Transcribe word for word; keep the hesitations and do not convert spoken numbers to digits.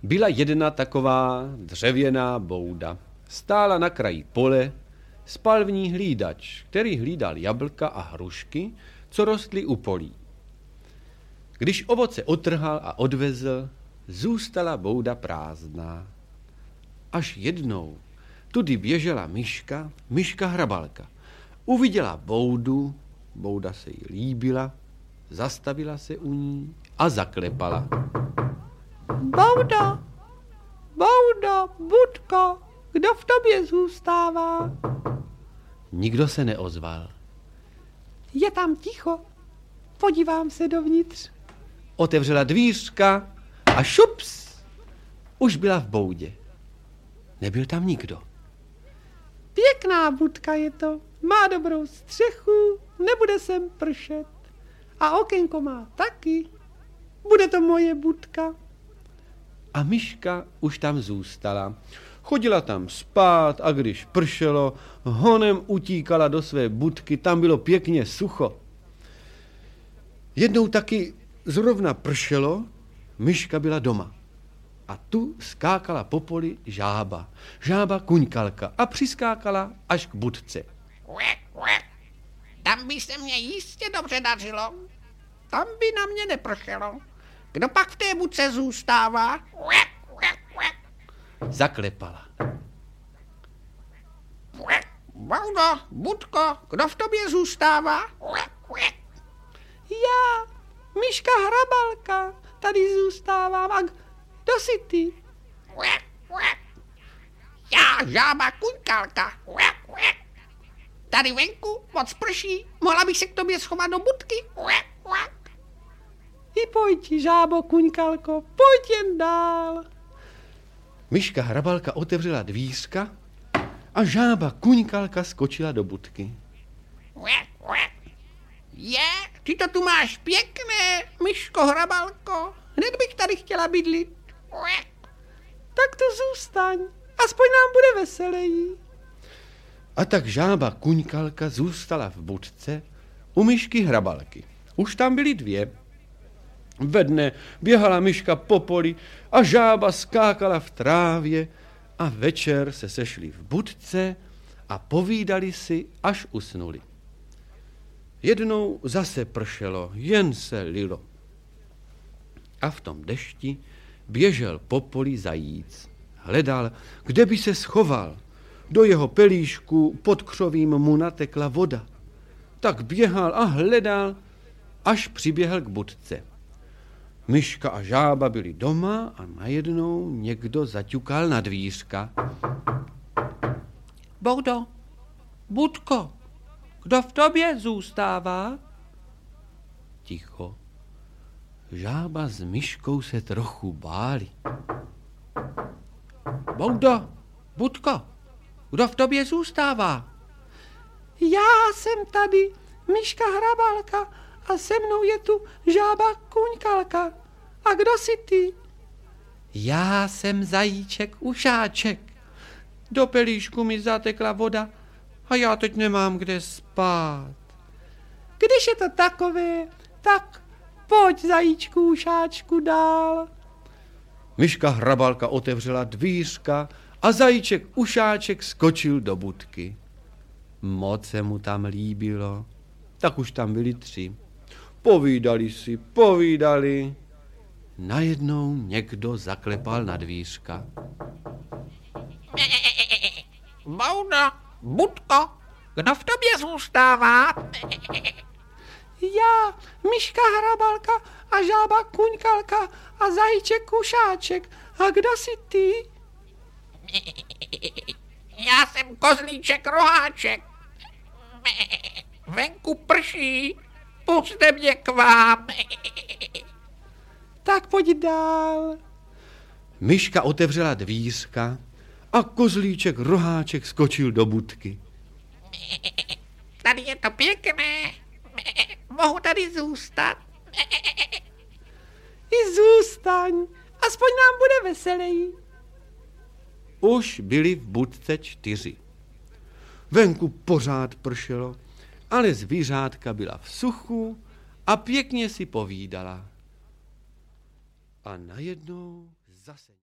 Byla jedna taková dřevěná bouda. Stála na kraji pole, spal v ní hlídač, který hlídal jablka a hrušky, co rostly u polí. Když ovoce otrhal a odvezl, zůstala bouda prázdná. Až jednou tudy běžela myška, myška hrabalka. Uviděla boudu, bouda se jí líbila, zastavila se u ní a zaklepala. Boudo, boudo, budko, kdo v tobě zůstává? Nikdo se neozval. Je tam ticho, podívám se dovnitř. Otevřela dvířka a šups, už byla v boudě. Nebyl tam nikdo. Pěkná budka je to, má dobrou střechu, nebude sem pršet. A okénko má taky, bude to moje budka. A myška už tam zůstala. Chodila tam spát a když pršelo, honem utíkala do své budky, tam bylo pěkně sucho. Jednou taky zrovna pršelo, myška byla doma. A tu skákala po poli žába. Žába kuňkalka a přiskákala až k budce. Uek, uek. Tam by se mě jistě dobře dařilo. Tam by na mě nepršelo. Kdo pak v té budce zůstává? Uek, uek, uek. Zaklepala. Uek. Boudo, budko, kdo v tobě zůstává? Uek, uek. Já, myška hrabalka, tady zůstávám. A kdo jsi ty? Uek, uek. Já, žába kuňkalka. Uek, uek. Tady venku moc prší, mohla bych se k tobě schovat do budky. Uek, uek. I pojď, žábo kuňkalko, pojď jen dál. Myška hrabalka otevřela dvířka a žába kuňkalka skočila do budky. Uek, uek. Je, ty to tu máš pěkné, myško hrabalko. Hned bych tady chtěla bydlit. Uek. Tak to zůstaň, aspoň nám bude veselejí. A tak žába kuňkalka zůstala v budce u myšky hrabalky. Už tam byly dvě. Ve dne běhala myška po poli a žába skákala v trávě a večer se sešli v budce a povídali si, až usnuli. Jednou zase pršelo, jen se lilo. A v tom dešti běžel po poli zajíc. Hledal, kde by se schoval. Do jeho pelíšku pod křovím mu natekla voda. Tak běhal a hledal, až přiběhl k budce. Myška a žába byli doma a najednou někdo zaťukal na dvířka. Boudo, budko, kdo v tobě zůstává? Ticho. Žába s myškou se trochu báli. Boudo, budko, kdo v tobě zůstává? Já jsem tady, myška hrabalka, a se mnou je tu žába kuňkalka. A kdo jsi ty? Já jsem zajíček ušáček. Do pelíšku mi zatekla voda a já teď nemám kde spát. Když je to takové, tak pojď, zajíčku ušáčku, dál. Myška hrabalka otevřela dvířka a zajíček ušáček skočil do budky. Moc se mu tam líbilo, tak už tam byli tři. Povídali si, povídali. Najednou někdo zaklepal na dvířka. Boudo, budko, kdo v tobě zůstává? Já, myška hrabalka a žába kuňkalka a zajíček kušáček. A kdo jsi ty? Já jsem kozlíček roháček. Venku prší, pusťte mě k vám. Tak pojď dál. Myška otevřela dvířka a kozlíček roháček skočil do budky. Tady je to pěkné. Mohu tady zůstat. I zůstaň, aspoň nám bude veselejí. Už byli v budce čtyři. Venku pořád pršelo, ale zvířátka byla v suchu a pěkně si povídala. A najednou zase...